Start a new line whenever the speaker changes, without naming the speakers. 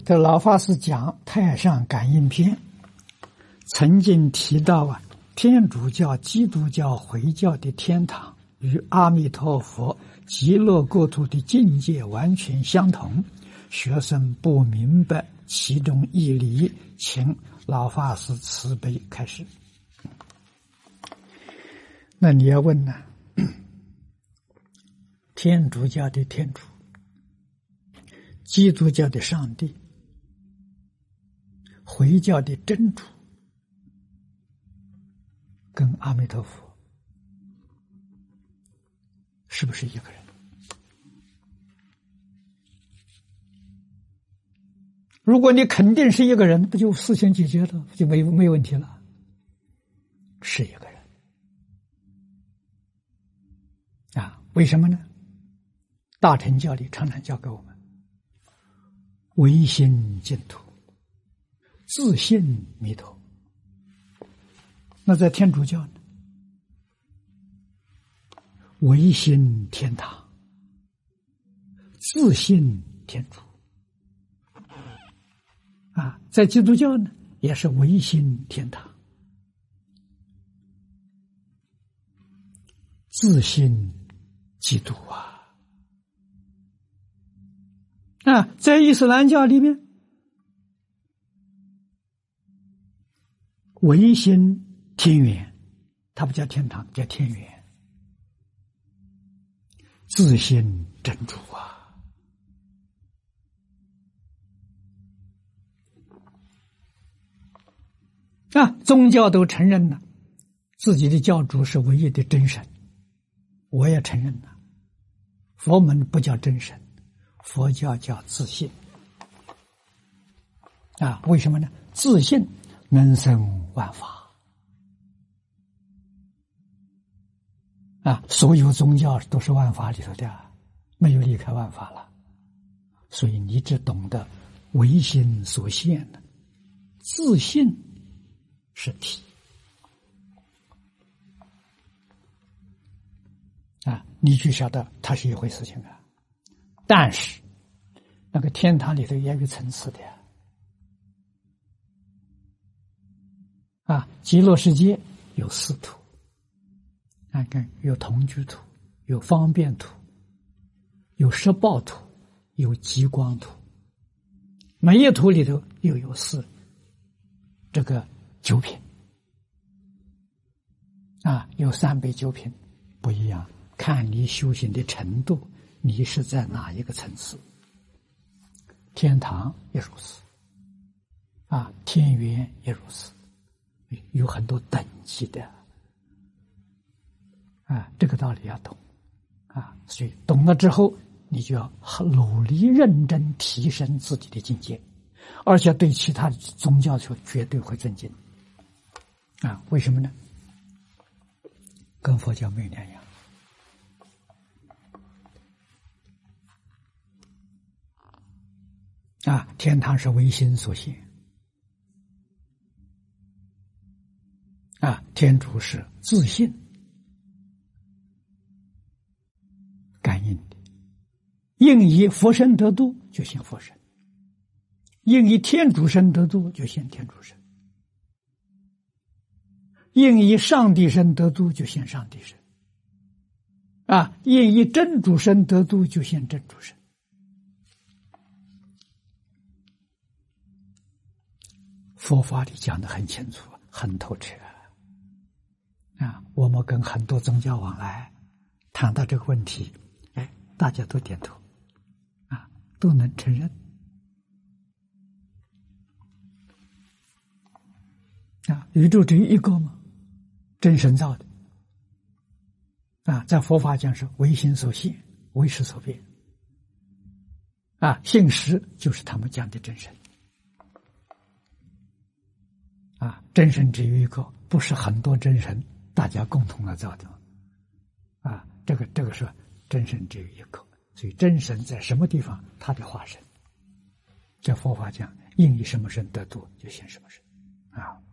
这老法师讲《太上感应篇》，曾经提到天主教、基督教、回教的天堂与阿弥陀佛极乐国土的境界完全相同。学生不明白其中义理，请老法师慈悲开示。那你要问呢？天主教的天主，基督教的上帝，回教的真主，跟阿弥陀佛是不是一个人？如果你肯定是一个人，不就事情解决了，就没问题了？是一个人啊？为什么呢？大乘教里常常教给我们：唯心净土，自信弥陀。那在天主教呢？唯心天堂，自信天主。啊，在基督教呢，也是唯心天堂，自信基督啊。在伊斯兰教里面，唯心天园，它不叫天堂，叫天园，自信真主啊。宗教都承认了自己的教主是唯一的真神，我也承认了。佛门不叫真神，佛教叫自信。为什么呢？自信能生万法。所有宗教都是万法里头的，没有离开万法了。所以你只懂得唯心所现的，自信是体。你就晓得它是一回事情啊。但是那个天堂里头也有层次的极乐世界有四土，看有同居土，有方便土，有摄报土，有极光土，每一土里头又有这个九品有309品，不一样，看你修行的程度，你是在哪一个层次。天堂也如此天园也如此，有很多等级的这个道理要懂所以懂了之后，你就要很努力认真提升自己的境界，而且对其他的宗教说绝对会尊敬为什么呢？跟佛教没有两样天堂是唯心所现天主是自信感应的，应以佛身得度就现佛身，应以天主身得度就现天主身，应以上帝身得度就现上帝身应以真主身得度就现真主身。佛法里讲得很清楚，很透彻我们跟很多宗教往来谈到这个问题，大家都点头都能承认宇宙只有一个吗？真神造的在佛法讲是唯心所现，唯识所变性实就是他们讲的真神真神只有一个，不是很多真神大家共同来造的这个是真神只有一个。所以真神在什么地方，他的化身，在佛法讲应以什么身得度就现什么身